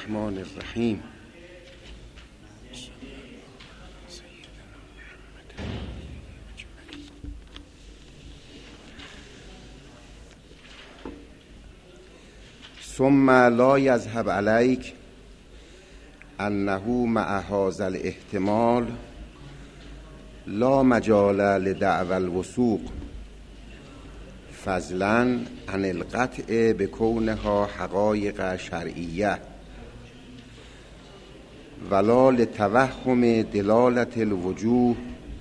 الرحمن الرحیم. ثم لا یذهب علیک انه مع هذا الاحتمال لا مجال لدعوى الوثوق فضلا عن القطع بكونها حقایق شرعیه ولا لتوهم دلالة الوجوه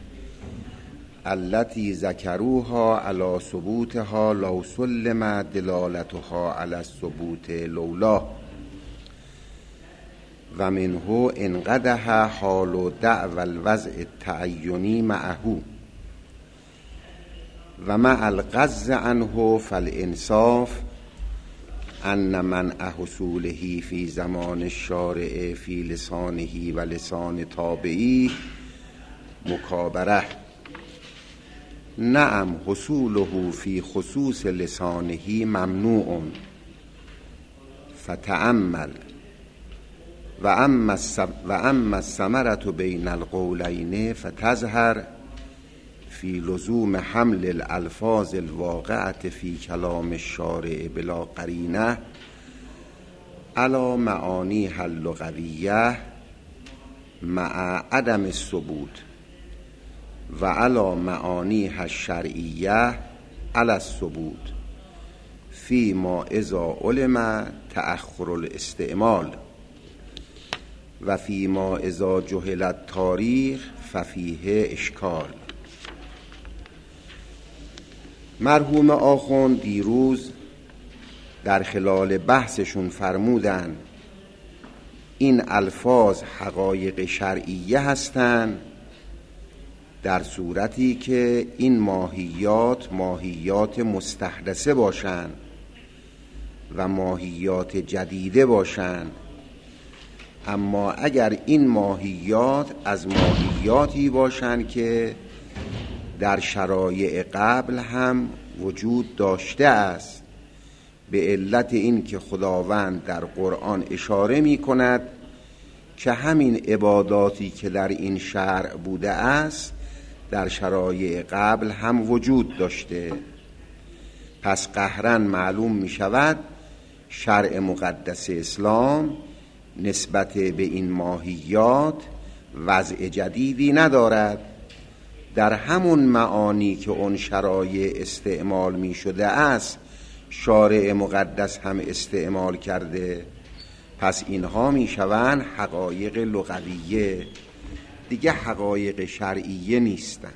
التي ذكروها على ثبوتها لو سلم دلالتها على الثبوت لولا و منه انقدح حال دعوى الوضع التعینی معه و مع الغض عنه فالانصاف ان منع حصوله في زمان الشارع في لسانه و لسان تابعی مکابره. نعم حصوله في خصوص لسانه ممنوع فتأمل و اما الثمرة بین القولین فتظهر في لزوم حمل الالفاظ الواقعة في كلام الشارع بلا قرینه على معانیها اللغویه مع عدم الثبوت و علی معانیها الشرعیه علی الثبوت فيما اذا علم تأخر الاستعمال و فيما اذا جهل التاریخ ففیه اشکال. مرحوم آخوند دیروز در خلال بحثشون فرمودن این الفاظ حقایق شرعیه هستند در صورتی که این ماهیات مستحدثه باشند و ماهیات جدیده باشند. اما اگر این ماهیات از ماهیاتی باشند که در شرایع قبل هم وجود داشته است، به علت این که خداوند در قرآن اشاره می کند که همین عباداتی که در این شرع بوده است در شرایع قبل هم وجود داشته، پس قهراً معلوم می شود شرع مقدس اسلام نسبت به این ماهیات وضع جدیدی ندارد. در همون معانی که اون شرایع استعمال می شده است شارع مقدس هم استعمال کرده، پس اینها می شوند حقایق لغویه، دیگه حقایق شرعیه نیستن.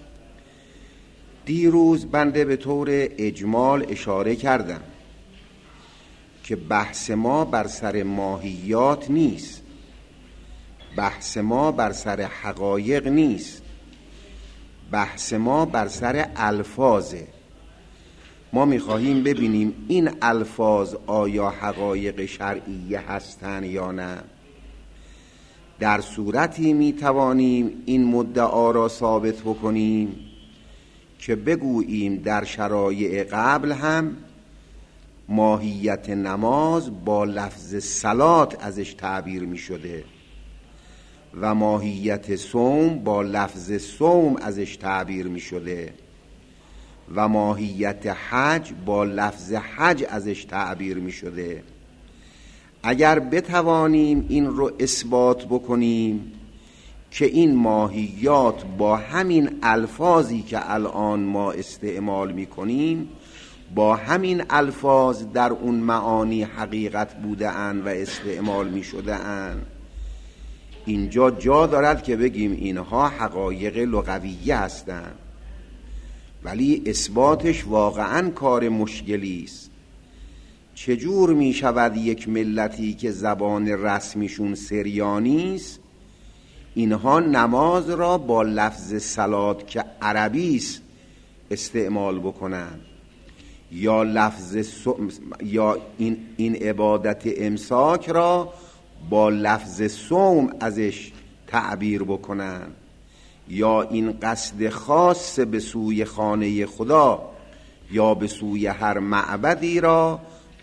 دیروز بنده به طور اجمال اشاره کردم که بحث ما بر سر ماهیات نیست، بحث ما بر سر حقایق نیست، بحث ما بر سر الفاظه. ما میخواهیم ببینیم این الفاظ آیا حقایق شرعیه هستن یا نه. در صورتی میتوانیم این مدعا را ثابت بکنیم که بگوییم در شرایع قبل هم ماهیت نماز با لفظ صلات ازش تعبیر می شده و ماهیت صوم با لفظ صوم ازش تعبیر می شده و ماهیت حج با لفظ حج ازش تعبیر می شده. اگر بتوانیم این رو اثبات بکنیم که این ماهیات با همین الفاظی که الان ما استعمال می کنیم با همین الفاظ در اون معانی حقیقت بوده اند و استعمال می شده اند، اینجا جا دارد که بگیم اینها حقایق لغویه هستند. ولی اثباتش واقعا کار مشکلی است. چجور می شود یک ملتی که زبان رسمیشون سریانی است اینها نماز را با لفظ صلات که عربی است استعمال بکنند یا یا این عبادت امساک را با لفظ صوم ازش تعبیر بکنند یا این قصد خاص به سوی خانه خدا یا به سوی هر معبدی را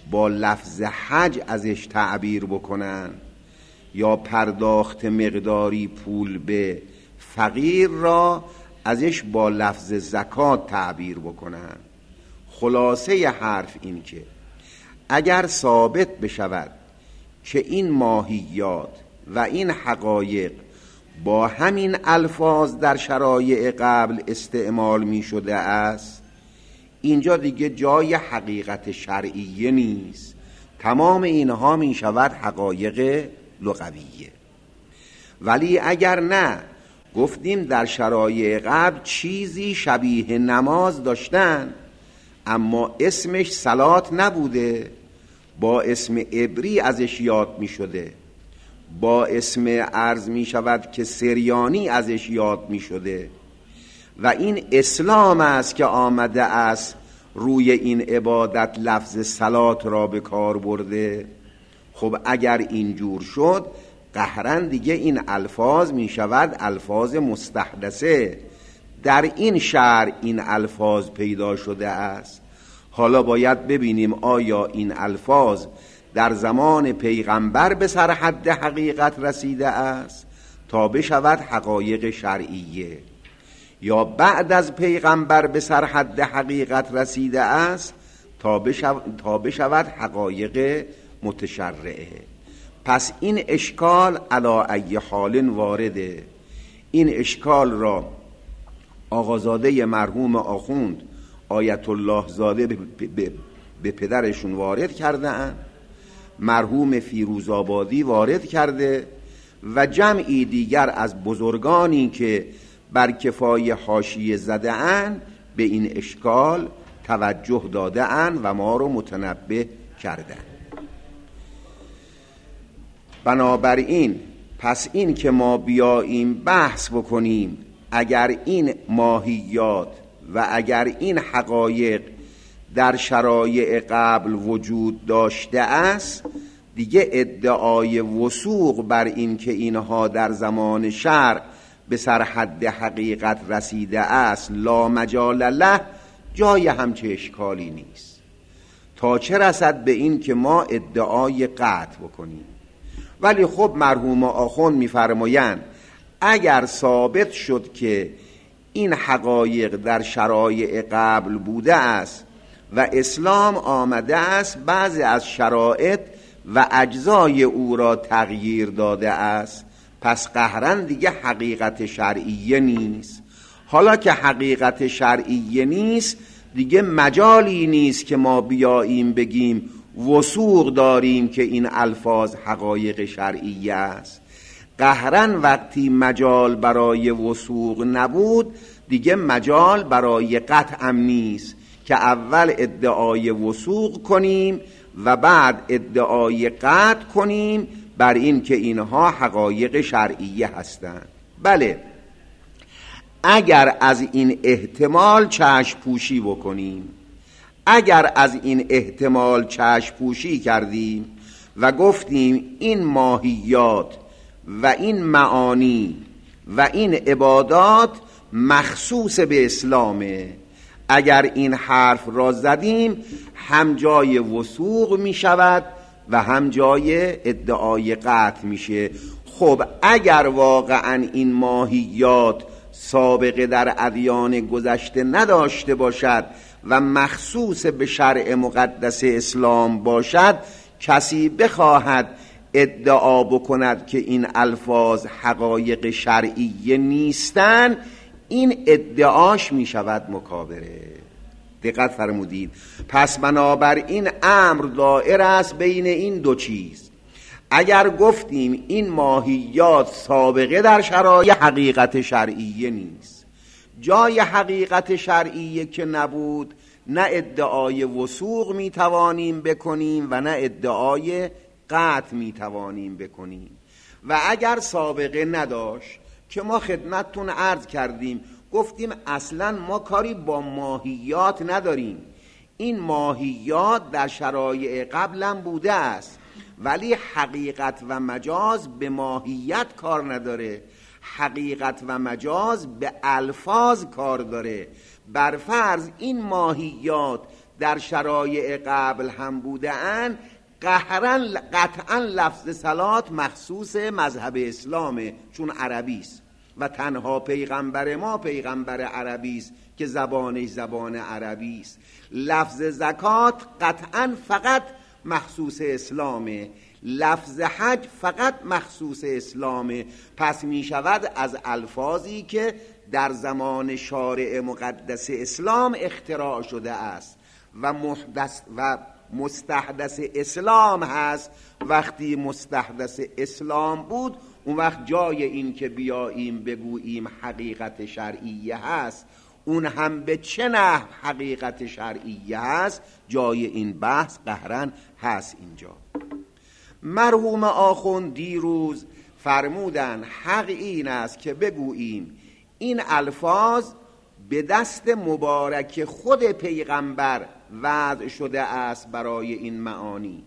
با لفظ حج ازش تعبیر بکنن یا پرداخت مقداری پول به فقیر را ازش با لفظ زکات تعبیر بکنن. خلاصه حرف این که اگر ثابت بشود که این ماهیات و این حقایق با همین الفاظ در شرایع قبل استعمال می شده است، اینجا دیگه جای حقیقت شرعیه نیست، تمام اینها می شود حقایق لغویه. ولی اگر نه، گفتیم در شرایع قبل چیزی شبیه نماز داشتن اما اسمش صلات نبوده، با اسم عبری ازش یاد می شده، با اسم عرض می شود که سریانی ازش یاد می شده و این اسلام است که آمده است روی این عبادت لفظ صلات را به کار برده. خب اگر اینجور شد قهراً دیگه این الفاظ می شود الفاظ مستحدثه، در این شرع این الفاظ پیدا شده است. حالا باید ببینیم آیا این الفاظ در زمان پیغمبر به سر حد حقیقت رسیده است تا بشود حقایق شرعیه، یا بعد از پیغمبر به سر حد حقیقت رسیده است تا بشود حقایق متشرعه. پس این اشکال علی ای حال وارده. این اشکال را آقازاده مرحوم آخوند آیت الله زاده به پدرشون وارد کرده اند، مرحوم فیروزآبادی وارد کرده و جمعی دیگر از بزرگانی که بر کفای حاشیه زده اند به این اشکال توجه داده اند و ما رو متنبه کرده. بنابراین پس این که ما بیاییم بحث بکنیم اگر این ماهیات و اگر این حقایق در شرایع قبل وجود داشته است، دیگه ادعای وثوق بر این که اینها در زمان شرع به سر حد حقیقت رسیده است لا مجال له، جای همچه اشکالی نیست، تا چه رسد به این که ما ادعای قطع بکنیم. ولی خب مرحوم آخوند می‌فرمایند اگر ثابت شد که این حقایق در شرایع قبل بوده است و اسلام آمده است بعضی از شرایط و اجزای او را تغییر داده است، پس قهراً دیگه حقیقت شرعیه نیست. حالا که حقیقت شرعیه نیست دیگه مجالی نیست که ما بیاییم بگیم وثوق داریم که این الفاظ حقایق شرعیه است. قهراً وقتی مجال برای وثوق نبود دیگه مجال برای قطع هم نیست که اول ادعای وثوق کنیم و بعد ادعای قطع کنیم بر این که اینها حقایق شرعیه هستند. بله، اگر از این احتمال چشم پوشی بکنیم، اگر از این احتمال چشم پوشی کردیم و گفتیم این ماهیات و این معانی و این عبادات مخصوص به اسلامه، اگر این حرف را زدیم هم جای وثوق می شود و هم جای ادعای قطع میشه. خب اگر واقعا این ماهیات سابقه در ادیان گذشته نداشته باشد و مخصوص به شرع مقدس اسلام باشد، کسی بخواهد ادعا بکند که این الفاظ حقایق شرعیه نیستند، این ادعاش می شود مکابره. دقت فرمودید؟ پس بنابراین امر دائر است بین این دو چیز. اگر گفتیم این ماهیات سابقه در شرایع حقیقت شرعیه نیست، جای حقیقت شرعیه که نبود، نه ادعای وثوق می توانیم بکنیم و نه ادعای قطع می توانیم بکنیم. و اگر سابقه نداشت که ما خدمتتون عرض کردیم، گفتیم اصلا ما کاری با ماهیات نداریم، این ماهیات در شرایع قبلم بوده است، ولی حقیقت و مجاز به ماهیت کار نداره، حقیقت و مجاز به الفاظ کار داره. بر فرض این ماهیات در شرایع قبل هم بودن، قطعا لفظ صلات مخصوص مذهب اسلامه، چون عربی است و تنها پیغمبر ما پیغمبر عربی است که زبانش زبان عربی است. لفظ زکات قطعا فقط مخصوص اسلامه، لفظ حج فقط مخصوص اسلامه. پس می شود از الفاظی که در زمان شارع مقدس اسلام اختراع شده است و مستحدث اسلام هست. وقتی مستحدث اسلام بود، اون وقت جای این که بیاییم بگوییم حقیقت شرعیه هست، اون هم به چه نحو حقیقت شرعیه هست، جای این بحث قهرن هست. اینجا مرحوم آخوند دیروز فرمودن حق این است که بگوییم این الفاظ به دست مبارک خود پیغمبر وضع شده است برای این معانی.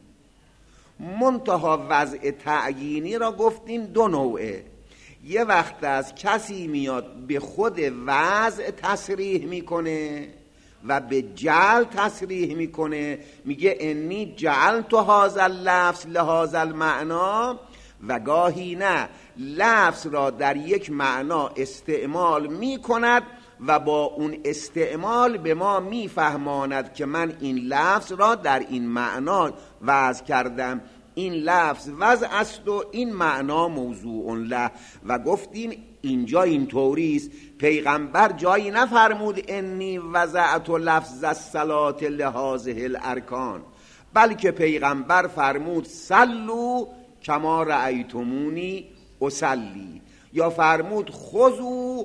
منتها وضع تعیینی را گفتیم دو نوعه. یه وقت از کسی میاد به خود وضع تصریح میکنه و به جعل تصریح میکنه، میگه انی جعلت هذا اللفظ لهذا المعنا، و گاهی نه، لفظ را در یک معنا استعمال میکند و با اون استعمال به ما میفهماند که من این لفظ را در این معنا وضع کردم، این لفظ وضع است و این معنا موضوع له. و گفتیم اینجا این طوریست، پیغمبر جایی نفرمود انی وضعت لفظ الصلاة لهذه الارکان، بلکه پیغمبر فرمود صلوا کما رأیتمونی اصلی، یا فرمود خذوا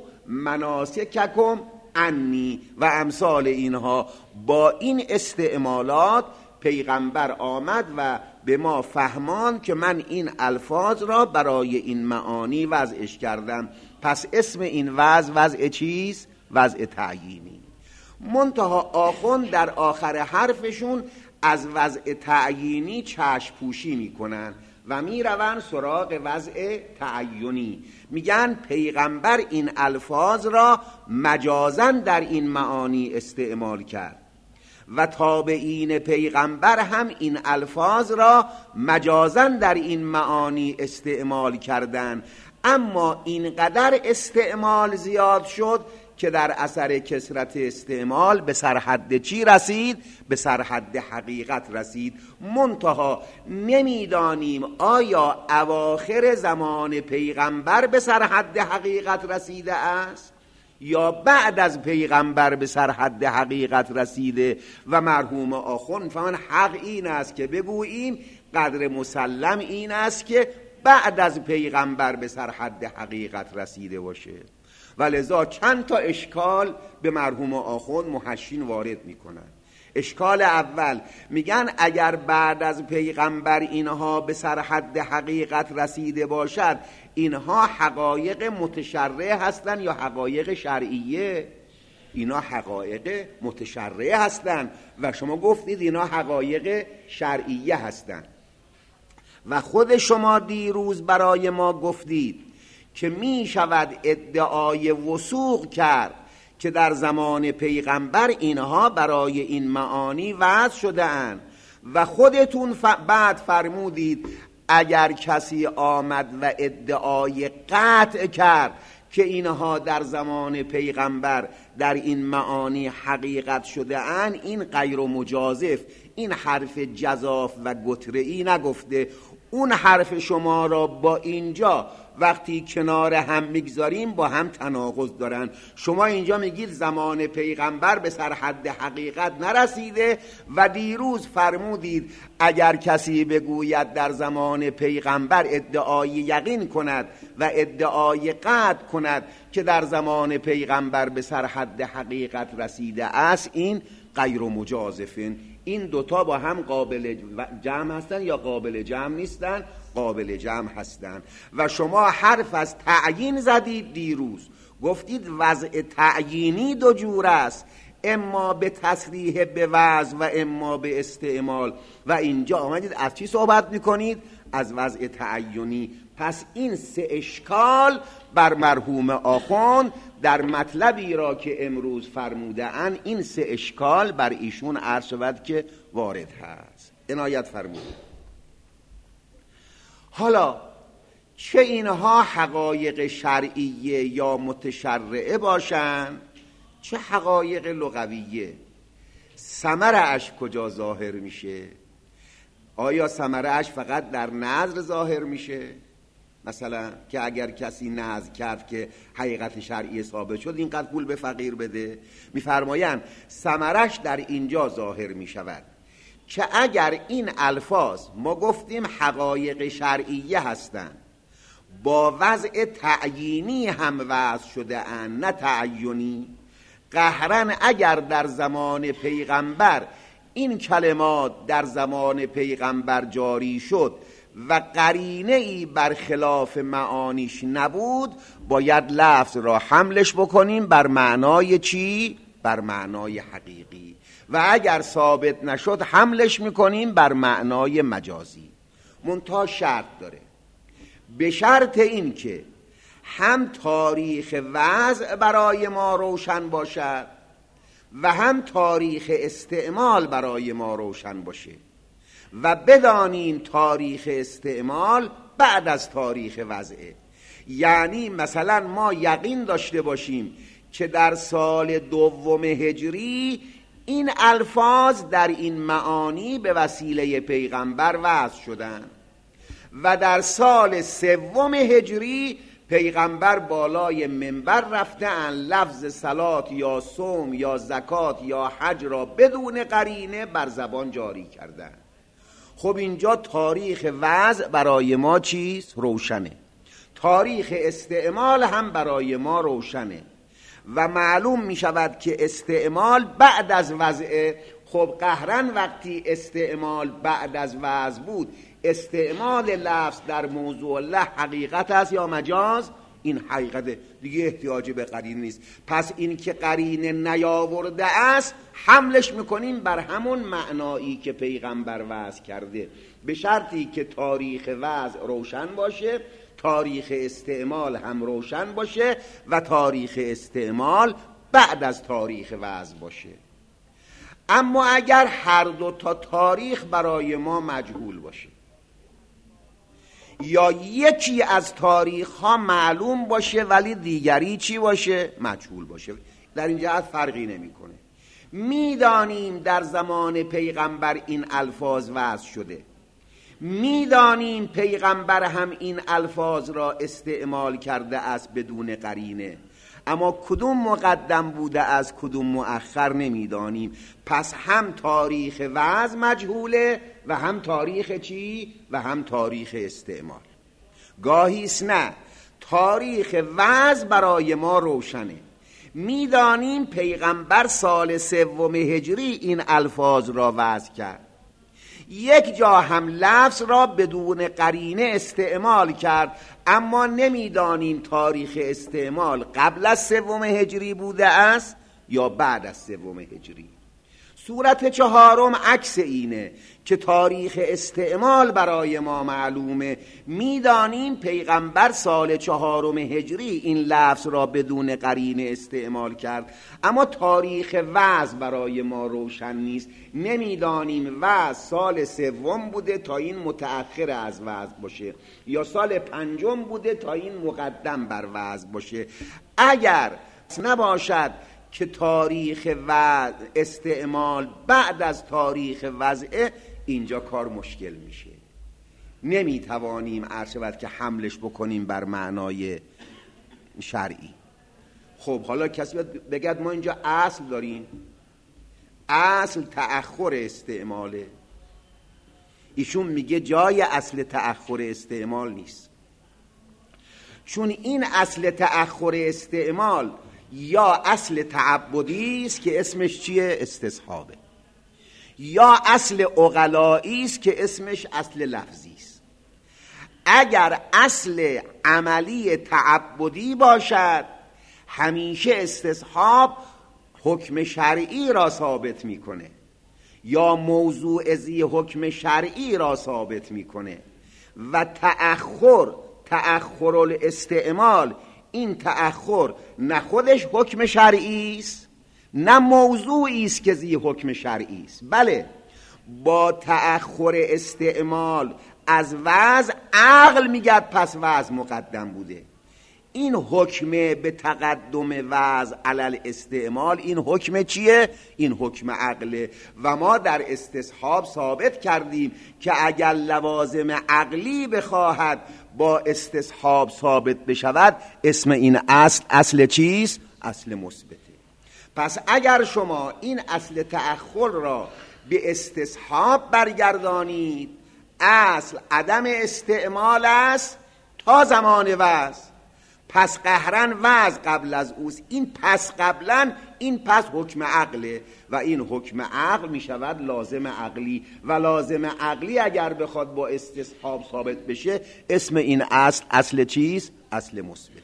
مناسککم عنی و امثال اینها. با این استعمالات پیغمبر آمد و به ما فهمان که من این الفاظ را برای این معانی وضعش کردم. پس اسم این وضع چیست؟ وضع تعیینی. منتها آخوند در آخر حرفشون از وضع تعیینی چشم پوشی میکنن و میرون سراغ وضع تعیینی. میگن پیغمبر این الفاظ را مجازاً در این معانی استعمال کرد و تابعین پیغمبر هم این الفاظ را مجازاً در این معانی استعمال کردند. اما اینقدر استعمال زیاد شد که در اثر کثرت استعمال به سرحد چی رسید؟ به سرحد حقیقت رسید. منتها نمیدانیم آیا اواخر زمان پیغمبر به سرحد حقیقت رسیده است یا بعد از پیغمبر به سرحد حقیقت رسیده. و مرحوم آخوند فرمان حق این است که بگوییم قدر مسلم این است که بعد از پیغمبر به سرحد حقیقت رسیده باشه. ولذا چند تا اشکال به مرحوم آخوند محشین وارد میکنن. اشکال اول، میگن اگر بعد از پیغمبر اینها به سرحد حقیقت رسیده باشد، اینها حقایق متشرعه هستند یا حقایق شرعیه؟ اینا حقایق متشرعه هستند و شما گفتید اینا حقایق شرعیه هستند. و خود شما دیروز برای ما گفتید که می شود ادعای وثوق کرد که در زمان پیغمبر اینها برای این معانی وضع شده اند و خودتون بعد فرمودید اگر کسی آمد و ادعای قطع کرد که اینها در زمان پیغمبر در این معانی حقیقت شده اند، این غیر مجازف، این حرف جزاف و گتره‌ای نگفته. اون حرف شما را با اینجا وقتی کنار هم میگذاریم با هم تناقض دارن. شما اینجا میگید زمان پیغمبر به سرحد حقیقت نرسیده و دیروز فرمودید اگر کسی بگوید در زمان پیغمبر ادعای یقین کند و ادعای قطع کند که در زمان پیغمبر به سرحد حقیقت رسیده است، این غیر مجازفین. این دوتا با هم قابل جمع هستن یا قابل جمع نیستن؟ قابل جمع هستن. و شما حرف از تعیین زدید دیروز، گفتید وضع تعیینی دو جور است، اما به تصریح به وضع و اما به استعمال. و اینجا آمدید از چی صحبت میکنید؟ از وضع تعینی. پس این سه اشکال بر مرحوم آخوند در مطلبی را که امروز فرموده اند، این سه اشکال بر ایشون عرض شود که وارد هست. عنایت فرموده. حالا چه اینها حقایق شرعیه یا متشرعه باشند، چه حقایق لغویه، ثمره اش کجا ظاهر میشه؟ آیا ثمره اش فقط در نظر ظاهر میشه؟ مثلا که اگر کسی نظر کرد که حقیقت شرعی ثابت شد اینقدر پول به فقیر بده، میفرمایند ثمرش در اینجا ظاهر میشود که اگر این الفاظ ما گفتیم حقایق شرعیه هستند، با وضع تعیینی هم وضع شده اند نه تعینی، قهرن اگر در زمان پیغمبر این کلمات در زمان پیغمبر جاری شد و قرینه ای برخلاف معانیش نبود، باید لفظ را حملش بکنیم بر معنای چی؟ بر معنای حقیقی. و اگر ثابت نشد حملش میکنیم بر معنای مجازی. منتها شرط داره، به شرط این که هم تاریخ وضع برای ما روشن باشد و هم تاریخ استعمال برای ما روشن باشه و بدانیم تاریخ استعمال بعد از تاریخ وضعه. یعنی مثلا ما یقین داشته باشیم که در سال 2 هجری این الفاظ در این معانی به وسیله پیغمبر وضع شدند و در سال 3 هجری پیغمبر بالای منبر رفتن لفظ صلات یا صوم یا زکات یا حج را بدون قرینه بر زبان جاری کردن. خب اینجا تاریخ وضع برای ما چیست؟ روشنه. تاریخ استعمال هم برای ما روشنه و معلوم می شود که استعمال بعد از وضع. خب قهرن وقتی استعمال بعد از وضع بود، استعمال لفظ در موضوع الله حقیقت است یا مجاز؟ این حقیقت دیگه احتیاج به قرینه نیست. پس این که قرینه نیاورده است حملش میکنیم بر همون معنایی که پیغمبر وضع کرده، به شرطی که تاریخ وضع روشن باشه، تاریخ استعمال هم روشن باشه و تاریخ استعمال بعد از تاریخ وضع باشه. اما اگر هر دو تا تاریخ برای ما مجهول باشه یا یکی از تاریخ ها معلوم باشه ولی دیگری چی باشه؟ مجهول باشه، در این جهت فرقی نمیکنه. میدانیم در زمان پیغمبر این الفاظ وضع شده، میدانیم پیغمبر هم این الفاظ را استعمال کرده است بدون قرینه، اما کدوم مقدم بوده از کدوم مؤخر نمیدانیم. پس هم تاریخ وضع مجهوله و هم تاریخ چی؟ و هم تاریخ استعمال. گاهیست نه، تاریخ وضع برای ما روشنه، میدانیم پیغمبر سال 3 هجری این الفاظ را وضع کرد، یک جا هم لفظ را بدون قرینه استعمال کرد، اما نمیدانیم تاریخ استعمال قبل از 3 هجری بوده است یا بعد از 3 هجری. صورت 4 عکس اینه که تاریخ استعمال برای ما معلومه، میدانیم پیغمبر سال 4 هجری این لفظ را بدون قرینه استعمال کرد، اما تاریخ وضع برای ما روشن نیست، نمیدانیم وضع سال 3 بوده تا این متأخر از وضع باشه یا سال 5 بوده تا این مقدم بر وضع باشه. اگر نباشد که تاریخ و استعمال بعد از تاریخ وضع، اینجا کار مشکل میشه، نمیتوانیم عرض شود که حملش بکنیم بر معنای شرعی. خب حالا کسی بگد ما اینجا اصل داریم، اصل تأخر استعماله. ایشون میگه جای اصل تأخر استعمال نیست، چون این اصل تأخر استعمال یا اصل تعبدی است که اسمش چیه؟ استصحابه، یا اصل عقلایی است که اسمش اصل لفظی است. اگر اصل عملی تعبدی باشد همیشه استصحاب حکم شرعی را ثابت میکنه یا موضوع ذی حکم شرعی را ثابت میکنه، و تأخر الاستعمال، این تأخر نه خودش حکم شرعی است نه موضوعی است که زی حکم شرعی است. بله، با تأخر استعمال از وضع عقل میگد پس وضع مقدم بوده. این حکم به تقدم وضع علی استعمال، این حکم چیه؟ این حکم عقله. و ما در استصحاب ثابت کردیم که اگر لوازم عقلی بخواهد با استصحاب ثابت بشود، اسم این اصل چیست؟ اصل مثبته. پس اگر شما این اصل تأخر را به استصحاب برگردانید، اصل عدم استعمال است تا زمان وضع. پس قهرن وضع قبل از اوست. این پس قبلا، این پس حکم عقله و این حکم عقل می شود لازم عقلی و لازم عقلی اگر بخواد با استصحاب ثابت بشه، اسم این اصل چیست؟ اصل مثبت.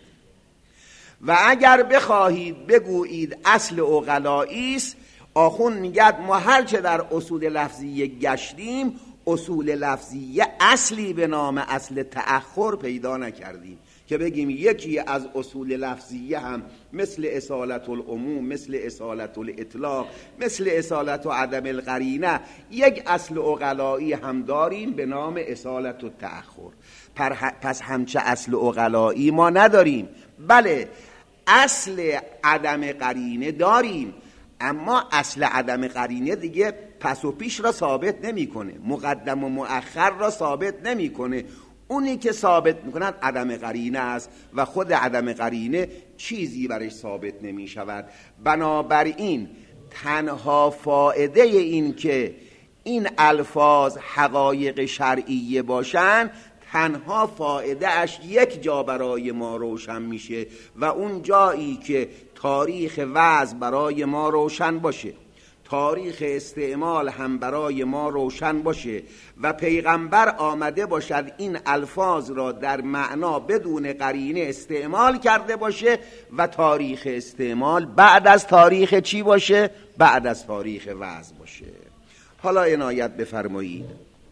و اگر بخواهید بگویید اصل عقلایی است، آخوند میگد ما هرچه در اصول لفظیه گشتیم، اصول لفظیه اصلی به نام اصل تأخر پیدا نکردیم که بگیم یکی از اصول لفظیه هم مثل اصالت العموم، مثل اصالت الاطلاق، مثل اصالت و عدم القرینه، یک اصل عقلایی هم داریم به نام اصالت التأخر. پس همچه اصل عقلایی ما نداریم. بله، اصل عدم قرینه داریم، اما اصل عدم قرینه دیگه پس و پیش را ثابت نمیکنه، مقدم و مؤخر را ثابت نمیکنه. اونی که ثابت میکنند عدم قرینه است و خود عدم قرینه چیزی برش ثابت نمی شود. بنابراین تنها فایده این که این الفاظ حقایق شرعیه باشن، تنها فایده اش یک جا برای ما روشن میشه و اون جایی که تاریخ وضع برای ما روشن باشه، تاریخ استعمال هم برای ما روشن باشه و پیغمبر آمده باشد این الفاظ را در معنا بدون قرینه استعمال کرده باشه و تاریخ استعمال بعد از تاریخ چی باشه؟ بعد از تاریخ وضع باشه. حالا عنایت بفرمایید.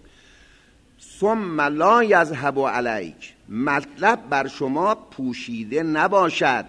ثم لا یذهب علیک، مطلب بر شما پوشیده نباشد،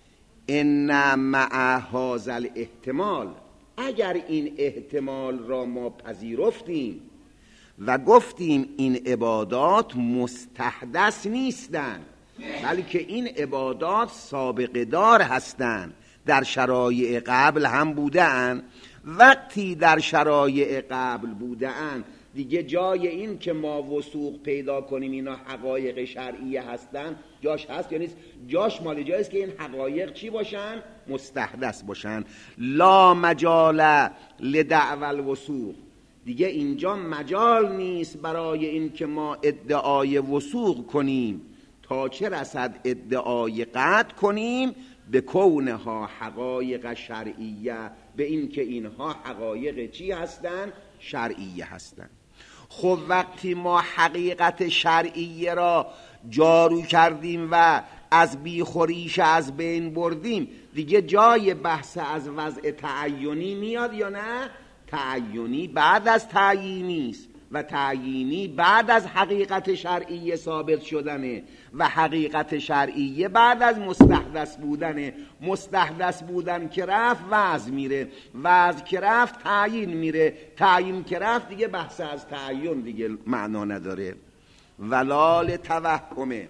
ان مع هذا الاحتمال، اگر این احتمال را ما پذیرفتیم و گفتیم این عبادات مستحدث نیستند، بلکه این عبادات سابقه دار هستند، در شرایع قبل هم بودند. وقتی در شرایع قبل بودند دیگه جای این که ما وثوق پیدا کنیم اینا حقایق شرعیه هستن جاش هست یا نیست؟ جاش مال جایست که این حقایق چی باشن؟ مستحدث باشن. لا مجال لدعوى الوثوق، دیگه اینجا مجال نیست برای این که ما ادعای وثوق کنیم تا چه رسد ادعای قطع کنیم به کونها حقایق شرعیه، به این که اینها حقایق چی هستن؟ شرعیه هستن. خب وقتی ما حقیقت شرعیه را جارو کردیم و از بیخوریش از بین بردیم، دیگه جای بحث از وضع تعیینی میاد یا نه؟ تعیینی بعد از تعیینی است و تعیینی بعد از حقیقت شرعیه ثابت شدنه و حقیقت شرعیه بعد از مستحدث بودنه. مستحدث بودن که رفت وضع میره، وضع که رفت تعیین میره، تعیین که رفت دیگه بحث از تعیین دیگه معنا نداره. ولال توهمه،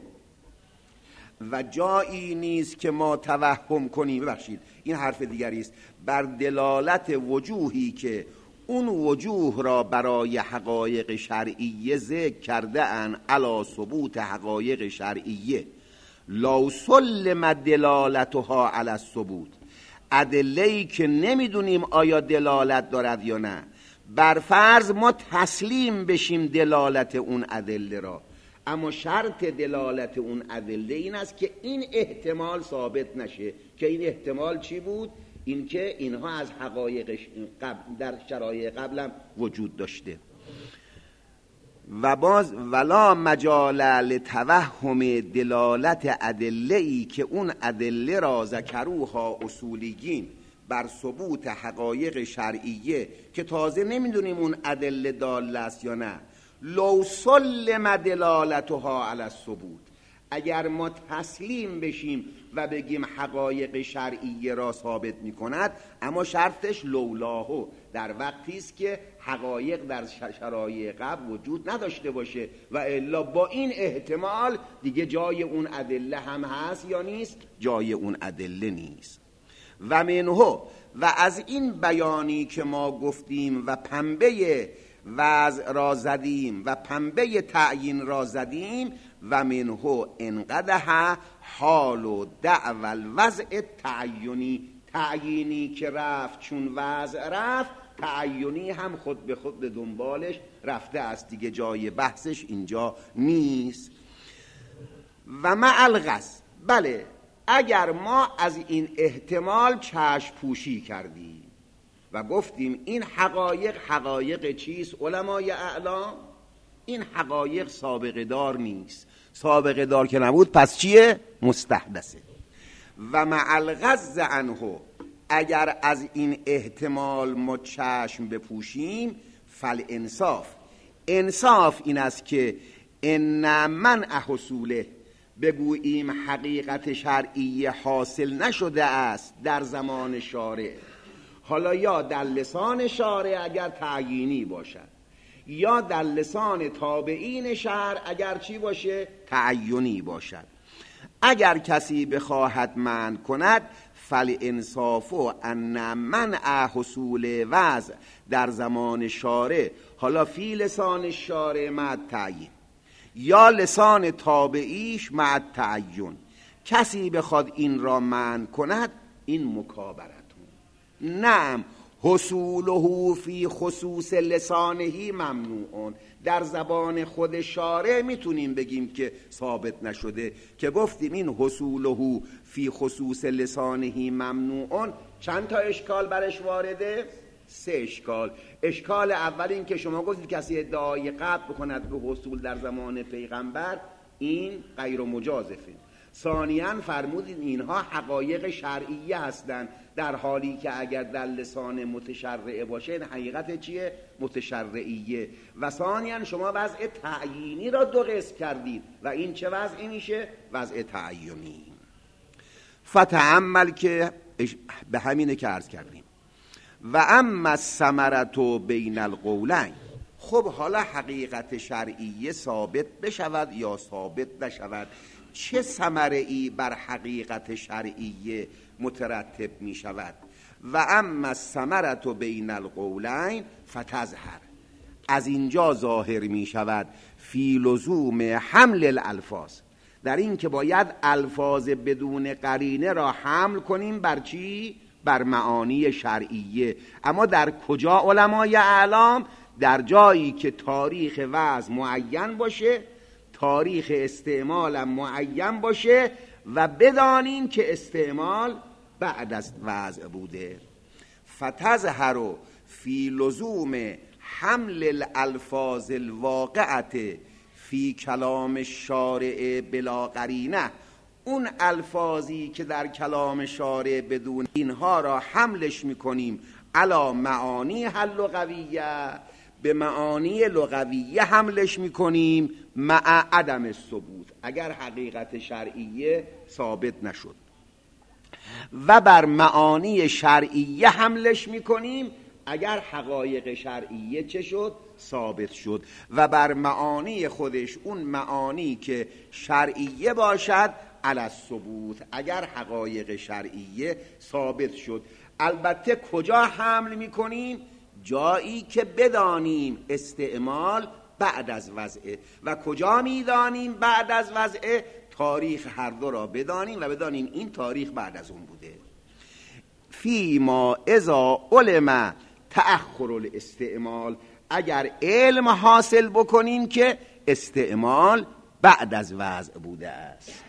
و جایی نیست که ما توهم کنیم، ببخشید این حرف دیگری است، بر دلالت وجوهی که اون وجوه را برای حقایق شرعیه ذکر کرده ان علی ثبوت حقایق شرعیه، لا سلم دلالتها علی الثبوت، ادله‌ای که نمیدونیم آیا دلالت دارد یا نه، بر فرض ما تسلیم بشیم دلالت اون ادله را، اما شرط دلالت اون ادله این است که این احتمال ثابت نشه. که این احتمال چی بود؟ این که اینها از حقایق در شرایع قبلم وجود داشته. و باز ولا مجال لتوهم دلالت ادله‌ای که اون ادله را ذکروها اصولیین بر ثبوت حقایق شرعیه که تازه نمیدونیم اون ادله داله است یا نه، لو سلم دلالتها علی الثبوت، اگر ما تسلیم بشیم و بگیم حقایق شرعیه را ثابت می کند، اما شرطش لولاهو، در وقتی است که حقایق در شرایع قبل وجود نداشته باشه، و الا با این احتمال دیگه جای اون ادله هم هست یا نیست؟ جای اون ادله نیست. و منه، و از این بیانی که ما گفتیم و پنبه وضع را زدیم و پنبه تعیین را زدیم، و منه انقدح حال و دعو الوضع تعیینی، تعیینی که رفت چون وضع رفت، تعیینی هم خود به خود به دنبالش رفته است دیگه، جای بحثش اینجا نیست. و مع الغصب، بله اگر ما از این احتمال چشم پوشی کردیم و گفتیم این حقایق حقایق چیست علمای اعلام؟ این حقایق سابقه دار نیست، سابقه دار که نبود پس چیه؟ مستحدثه. و مع الغض عنه، اگر از این احتمال ما چشم بپوشیم، فالانصاف، انصاف این است که ان منع حصوله، بگوییم حقیقت شرعی حاصل نشده است در زمان شارع، حالا یا در لسان شارع اگر تعیینی باشد، یا در لسان تابعین شرع اگر چی باشه؟ تعیینی باشد. اگر کسی بخواهد منع کند، فالانصاف ان منع حصول وضع در زمان شارع، حالا فی لسان شارع مع تعیین یا لسان تابعیش مع تعین، کسی بخواد این را منع کند، این مکابرتون. نعم حصوله فی خصوص لسانهی ممنوعون، در زبان خود شارع میتونیم بگیم که ثابت نشده، که گفتیم این حصوله فی خصوص لسانهی ممنوعون، چند تا اشکال برش وارده؟ 3 اشکال. اشکال اول این که شما گفتید کسی ادعای قطع بکند به حصول در زمان پیغمبر، این غیر مجازفه. ثانیاً فرمودید اینها حقایق شرعیه هستند، در حالی که اگر در لسان متشرعه باشه این حقیقت چیه؟ متشرعیه. و ثانیاً شما وضع تعیینی را 2 قسم کردید و این چه وضعی میشه؟ وضع تعیینی. فتأمل، که به همینه که عرض کردیم. و اما الثمرة بین القولین، خب حالا حقیقت شرعیه ثابت بشود یا ثابت نشود، چه ثمره ای بر حقیقت شرعیه مترتب می شود؟ و اما الثمرة بین القولین فتظهر، از اینجا ظاهر می شود فی لزوم حمل الالفاظ، در این که باید الفاظ بدون قرینه را حمل کنیم بر چی؟ بر معانی شرعیه. اما در کجا علمای اعلام؟ در جایی که تاریخ وضع معین باشه، تاریخ استعمال معین باشه و بدانیم که استعمال بعد از وضع بوده. فتظهر فی لزوم حمل الالفاظ الواقعه فی کلام الشارع بلا قرینه، اون الفاظی که در کلام شارع بدون اینها را حملش میکنیم علی معانی لغویه، به معانی لغویه حملش میکنیم مع عدم الثبوت، اگر حقیقت شرعیه ثابت نشد، و بر معانی شرعیه حملش میکنیم اگر حقایق شرعیه چه شد؟ ثابت شد. و بر معانی خودش، اون معانی که شرعیه باشد، علی الثبوت، اگر حقایق شرعیه ثابت شد. البته کجا حمل میکنیم؟ جایی که بدانیم استعمال بعد از وضعه. و کجا میدانیم بعد از وضعه؟ تاریخ هر دو را بدانیم و بدانیم این تاریخ بعد از اون بوده. فی ما اذا علم تأخر الاستعمال، اگر علم حاصل بکنیم که استعمال بعد از وضع بوده است.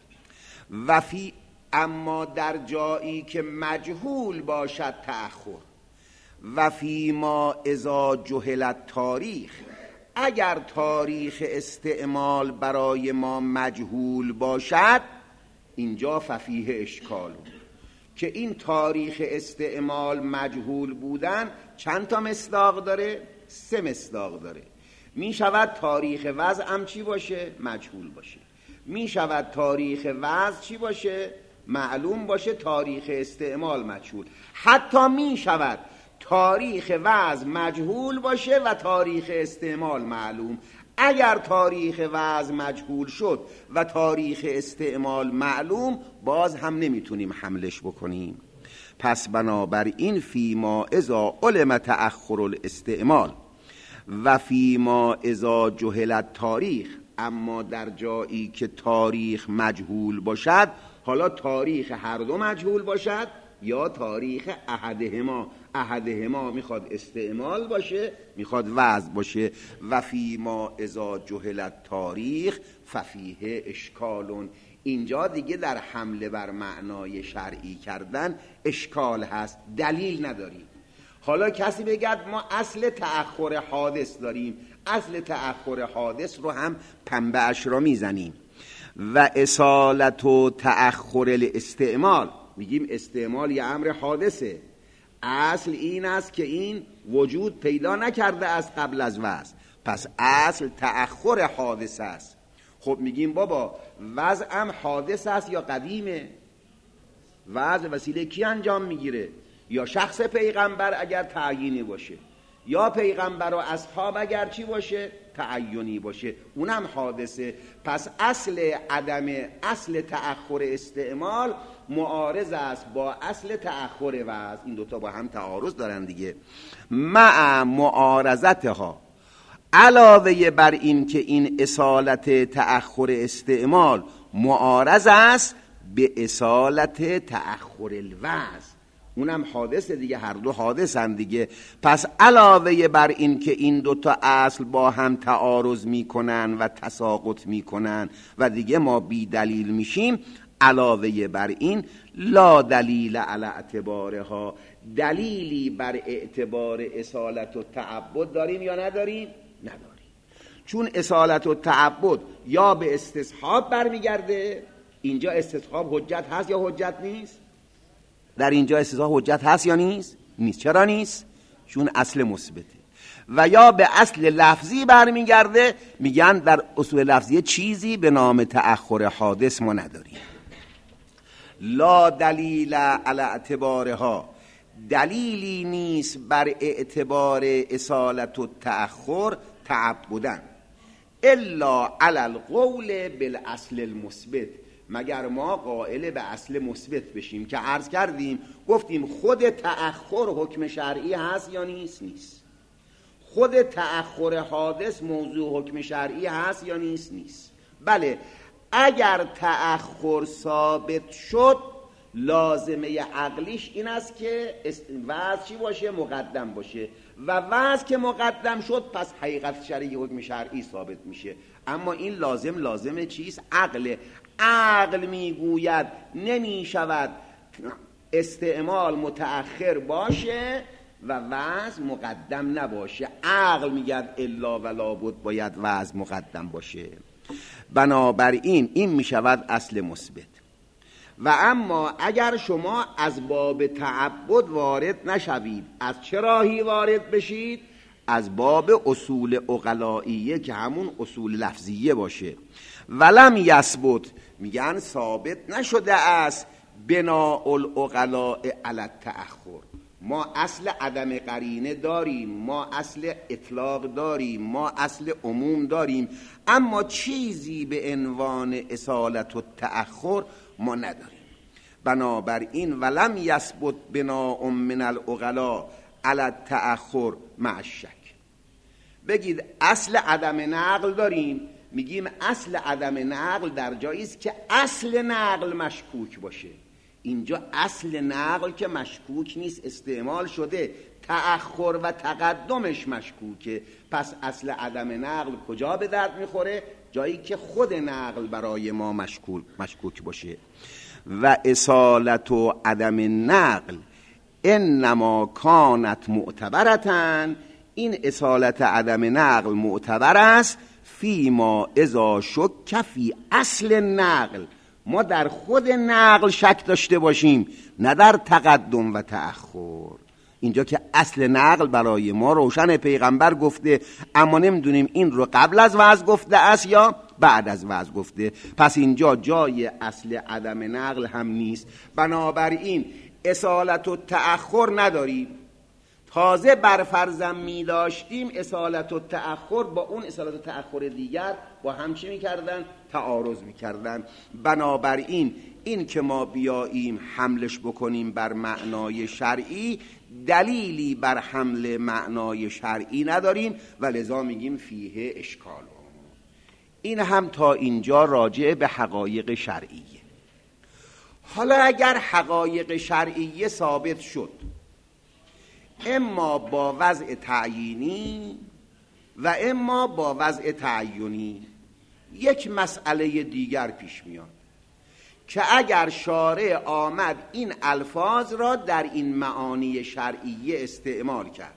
و فی، اما در جایی که مجهول باشد تأخر، و فی ما اذا جهلت تاریخ، اگر تاریخ استعمال برای ما مجهول باشد، اینجا ففیه اشکال، که این تاریخ استعمال مجهول بودن چند تا مصداق داره؟ 3 مصداق داره. می شود تاریخ وضع هم چی باشه؟ مجهول باشه. می شود تاریخ وضع چی باشه؟ معلوم باشه، تاریخ استعمال مجهول. حتی می شود تاریخ وضع مجهول باشه و تاریخ استعمال معلوم. اگر تاریخ وضع مجهول شد و تاریخ استعمال معلوم، باز هم نمیتونیم حملش بکنیم. پس بنابراین فیما اذا علم تأخر الاستعمال و فیما اذا جهل تاریخ، اما در جایی که تاریخ مجهول باشد، حالا تاریخ هر دو مجهول باشد یا تاریخ احدهما میخواد استعمال باشه میخواد وضع باشه، و فیما اذا جهل تاریخ ففیه اشکالون، اینجا دیگه در حمله بر معنای شرعی کردن اشکال هست، دلیل نداریم. حالا کسی بگد ما اصل تأخر حادث داریم، اصل تأخر حادث رو هم پنبه اش را میزنیم. و اصالت و تأخر الاستعمال، میگیم استعمال یه امر حادثه، اصل این است که این وجود پیدا نکرده از قبل از وضع، پس اصل تأخر حادث است. خب میگیم بابا وضع هم حادث است یا قدیمه؟ وضع وسیله کی انجام میگیره؟ یا شخص پیغمبر اگر تعیینی باشه، یا پیغمبر و اصحاب اگر چی باشه؟ تعیینی باشه، اونم حادثه. پس اصل تأخر استعمال معارض است با اصل تأخر وضع، این دوتا با هم تعارض دارن دیگه. مع معارضتها، علاوه بر این که این اصالت تأخر استعمال معارض است به اصالت تأخر الوضع، اونم حادثه دیگه، هر دو حادثن دیگه. پس علاوه بر این که این دوتا اصل با هم تعارض میکنن و تساقط میکنن و دیگه ما بی دلیل میشیم، علاوه بر این لا دلیل علی اعتبارها، دلیلی بر اعتبار اصالت و تعبد داریم یا نداریم؟ نداریم. چون اصالت و تعبد یا به استصحاب برمیگرده، اینجا استصحاب حجت هست یا حجت نیست؟ در اینجا استصحاب حجت هست یا نیست؟ نیست. چرا نیست؟ چون اصل مثبته. و یا به اصل لفظی برمیگرده، میگن در اصول لفظی چیزی به نام تأخر حادث ما نداریم. لا دلیل علی اعتبارها، دلیلی نیست بر اعتبار اصالت و تأخر تعبدن، الا علی القول بالاصل المثبت، مگر ما قائل به اصل مثبت بشیم که عرض کردیم، گفتیم خود تأخر حکم شرعی هست یا نیست؟ نیست. خود تأخر حادث موضوع حکم شرعی هست یا نیست؟ نیست. بله، اگر تأخر ثابت شد لازمه عقلیش این است که وضع چی باشه؟ مقدم باشه، و وضع که مقدم شد پس حقیقت شرعی حکم شرعی ثابت میشه. اما این لازم چیست؟ عقل. عقل میگوید نمی شود استعمال متأخر باشه و وضع مقدم نباشه. عقل میگد الا ولا بد، باید وضع مقدم باشه. بنابراین این میشود اصل مثبت. و اما اگر شما از باب تعبد وارد نشوید، از چه راهی وارد بشید؟ از باب اصول عقلائیه که همون اصول لفظیه باشه. ولم یثبت، میگن ثابت نشده است بناء العقلاء علی التأخر. ما اصل عدم قرینه داریم، ما اصل اطلاق داریم، ما اصل عموم داریم، اما چیزی به عنوان اصالت و تأخر ما نداریم. بنابراین ولم یثبت بناء من العقلاء علی التأخر مع الشک. بگید اصل عدم نقل داریم، میگیم اصل عدم نقل در جایی است که اصل نقل مشکوک باشه. اینجا اصل نقل که مشکوک نیست، استعمال شده، تأخر و تقدمش مشکوکه. پس اصل عدم نقل کجا به درد میخوره؟ جایی که خود نقل برای ما مشکوک باشه. و اصالت و عدم نقل انما کانت معتبرتن، این اصالت عدم نقل معتبر است فیما اذا شک فی اصل نقل، ما در خود نقل شک داشته باشیم، نه در تقدم و تأخر. اینجا که اصل نقل برای ما روشن، پیغمبر گفته، اما نمیدونیم این رو قبل از وعظ گفته است یا بعد از وعظ گفته. پس اینجا جای اصل عدم نقل هم نیست. بنابراین اصالت و تأخر نداریم. تازه بر فرضم می داشتیم اصالت و تأخر با اون اصالت و تأخر دیگر با هم چی می کردن؟ تعارض می کردن. بنابراین این که ما بیاییم حملش بکنیم بر معنای شرعی، دلیلی بر حمل معنای شرعی نداریم و لذا میگیم فیه اشکال. این هم تا اینجا راجع به حقایق شرعیه. حالا اگر حقایق شرعیه ثابت شد، اما با وضع تعیینی و اما با وضع تعینی، یک مسئله دیگر پیش میاد که اگر شارع آمد این الفاظ را در این معانی شرعیه استعمال کرد،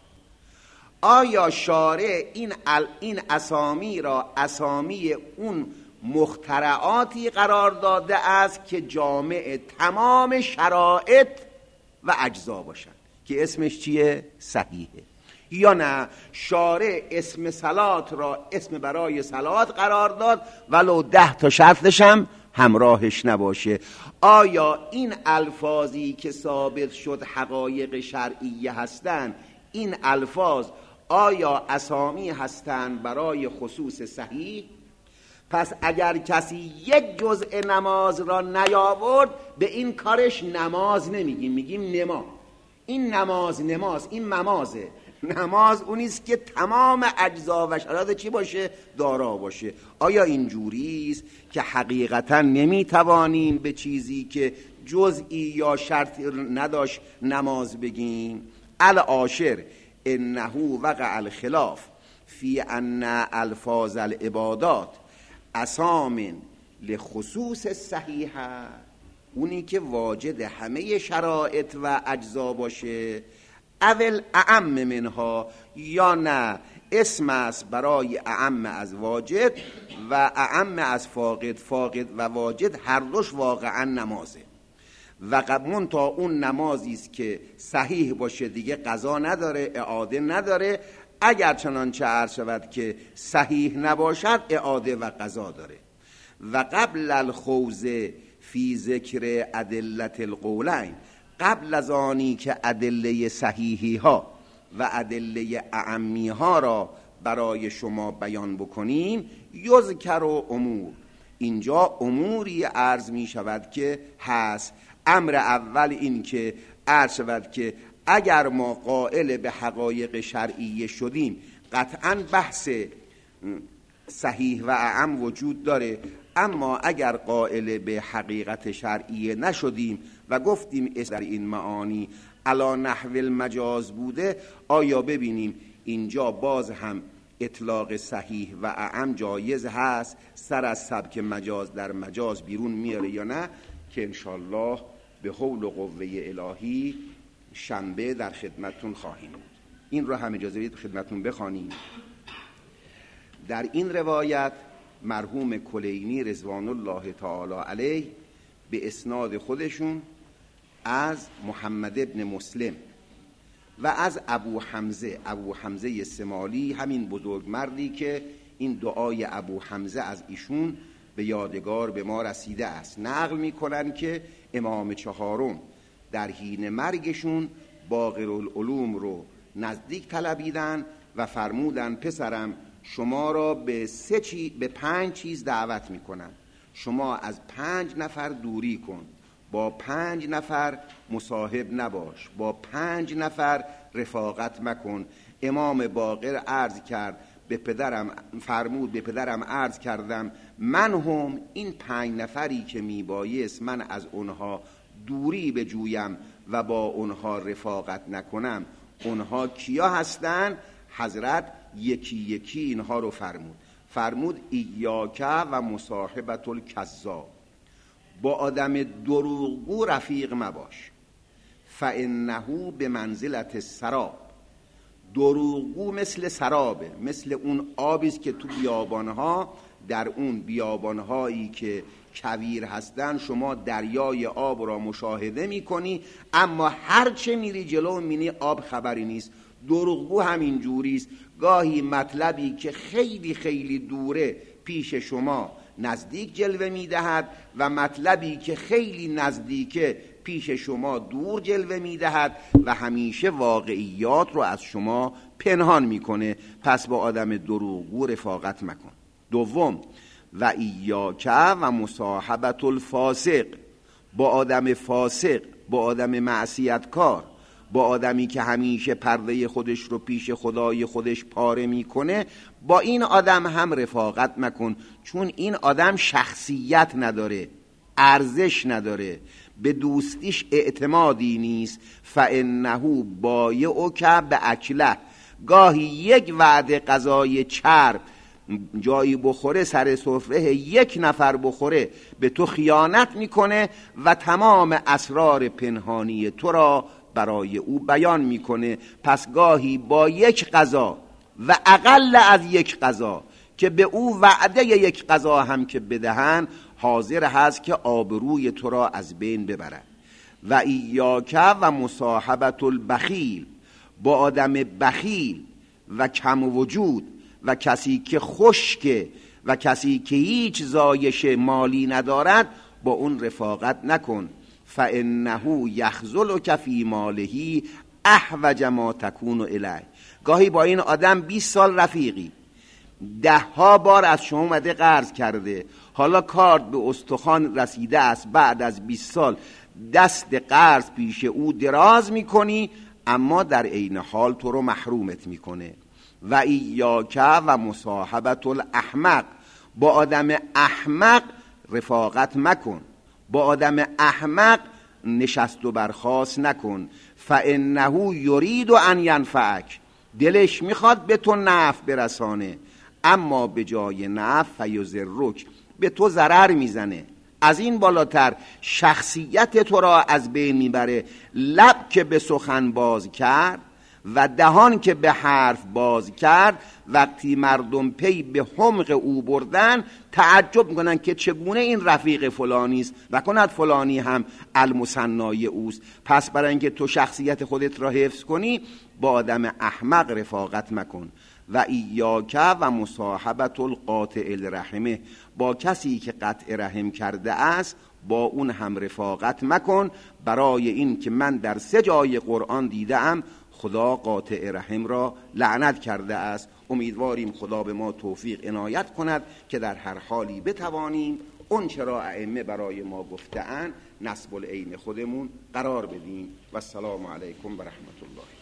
آیا شارع این اسامی را اسامی اون مخترعاتی قرار داده است که جامع تمام شرائط و اجزا باشند که اسمش چیه؟ صحیحه؟ یا نه شارع اسم صلات را اسم برای صلات قرار داد ولو 10 تا شرطش هم همراهش نباشه؟ آیا این الفاظی که ثابت شد حقایق شرعیه هستند، این الفاظ آیا اسامی هستند برای خصوص صحیح؟ پس اگر کسی یک جزء نماز را نیاورد، به این کارش نماز نمیگیم، میگیم نما. این نماز، این ممازه. نماز اونیست که تمام اجزا و شرایط چی باشه؟ دارا باشه. آیا اینجوریست که حقیقتا نمیتوانیم به چیزی که جزئی یا شرطی نداشت نماز بگیم؟ العاشر انه وقع الخلاف فی ان الفاظ العبادات اسام لخصوص صحیحه، اونی که واجد همه شرائط و اجزا باشه، اول اعم منها، یا نه اسم است برای اعم از واجد و اعم از فاقد. فاقد و واجد هر دوش واقعا نمازه و قبمون تا اون نمازی است که صحیح باشه، دیگه قضا نداره، اعاده نداره. اگر چنانچه عرض شود که صحیح نباشد، اعاده و قضا داره. و قبل الخوض فی ذکر ادلت القولین، قبل از آنی که ادله صحیحی ها و ادله اعمی ها را برای شما بیان بکنیم، یذکر امور، اینجا اموری عرض می شود که هست. امر اول این که عرض شود که اگر ما قائل به حقایق شرعیه شدیم، قطعا بحث صحیح و اعم وجود داره. اما اگر قائل به حقیقت شرعیه نشدیم و گفتیم در این معانی علی نحو المجاز بوده، آیا ببینیم اینجا باز هم اطلاق صحیح و اعم جایز هست، سر از سبک مجاز در مجاز بیرون میاره یا نه، که انشالله به حول و قوه الهی شنبه در خدمتون خواهیم بود. این رو هم اجازه بدید خدمتون بخوانیم. در این روایت مرحوم کلینی رضوان الله تعالی علیه به اسناد خودشون از محمد ابن مسلم و از ابو حمزه سمالی، همین بزرگ مردی که این دعای ابو حمزه از ایشون به یادگار به ما رسیده است، نقل میکنن که امام چهارم در حین مرگشون باقرالعلوم رو نزدیک طلبیدن و فرمودن پسرم شما را به 5 چیز دعوت میکنم، شما از 5 نفر دوری کن، با 5 نفر مصاحب نباش، با 5 نفر رفاقت مکن. امام باقر عرض کرد به پدرم، فرمود به پدرم عرض کردم من هم این 5 نفری که میبایست من از اونها دوری بجویم و با اونها رفاقت نکنم، اونها کیا هستن؟ حضرت یکی یکی اینها رو فرمود ایاک و مصاحبت الکذاب، با آدم دروغگو رفیق مباش، فانه به منزلت السراب، دروغگو مثل سرابه، مثل اون آبیست که تو بیابانها در اون بیابانهایی که کویر هستن شما دریای آب را مشاهده میکنی، اما هرچه میری جلو میبینی آب خبری نیست. دروغگو همین جوریست، گاهی مطلبی که خیلی خیلی دوره پیش شما نزدیک جلوه میدهد و مطلبی که خیلی نزدیکه پیش شما دور جلوه میدهد و همیشه واقعیات رو از شما پنهان میکنه. پس با آدم دروغگو رفاقت مکن. دوم، و ایاک و مصاحبت الفاسق، با آدم فاسق، با آدم معصیتکار، با آدمی که همیشه پرده خودش رو پیش خدای خودش پاره میکنه، با این آدم هم رفاقت مکن، چون این آدم شخصیت نداره، ارزش نداره، به دوستیش اعتمادی نیست. فانه بایعک باکله، گاهی یک وعده غذای چرب جایی بخوره، سر سفره یک نفر بخوره، به تو خیانت میکنه و تمام اسرار پنهانی تو را برای او بیان میکنه. پس گاهی با یک غذا و اقل از یک غذا که به او وعده یک غذا هم که بدهن، حاضر هست که آبروی تو را از بین ببرد. و ایاک و مصاحبت البخیل، با آدم بخیل و کم وجود و کسی که خشکه و کسی که هیچ زایش مالی ندارد، با اون رفاقت نکن. فانه یخذلک فی ماله احوج ما تکون الیه، گاهی با این آدم 20 سال رفیقی، 10 بار از شما اومده قرض کرده، حالا کارت به استخوان رسیده است، بعد از 20 سال دست قرض پیش او دراز میکنی، اما در عین حال تو رو محرومت میکنه. و ایاک و مصاحبت الاحمق، با آدم احمق رفاقت مکن، با آدم احمق نشست و برخاست نکن. فانه یرید ان ینفعک، دلش میخواد به تو نفع برسانه، اما به جای نفع فیضرک، به تو ضرر میزنه. از این بالاتر شخصیت تو را از بین میبره. لب که به سخن باز کرد و دهان که به حرف باز کرد، وقتی مردم پی به حمق او بردن تعجب میکنن که چگونه این رفیق فلانی است و کند فلانی هم المثنای اوست. پس برای اینکه تو شخصیت خودت را حفظ کنی، با آدم احمق رفاقت مکن. و ایاک و مصاحبت القاطع الرحمه، با کسی که قطع رحم کرده است با اون هم رفاقت مکن. برای این که من در 3 جای قرآن دیدم خدا قاطع رحم را لعنت کرده است. امیدواریم خدا به ما توفیق عنایت کند که در هر حالی بتوانیم اون چرا ائمه برای ما گفته‌اند نصب العین خودمون قرار بدیم. و السلام علیکم و رحمت الله.